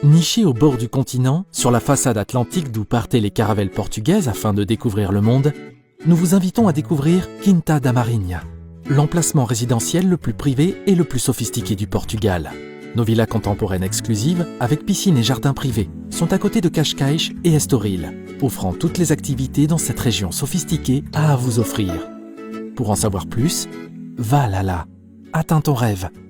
Niché au bord du continent, sur la façade atlantique d'où partaient les caravelles portugaises afin de découvrir le monde, nous vous invitons à découvrir Quinta da Marinha, l'emplacement résidentiel le plus privé et le plus sophistiqué du Portugal. Nos villas contemporaines exclusives, avec piscine et jardin privé, sont à côté de Cascais et Estoril, offrant toutes les activités dans cette région sophistiquée à vous offrir. Pour en savoir plus, va là, atteins ton rêve.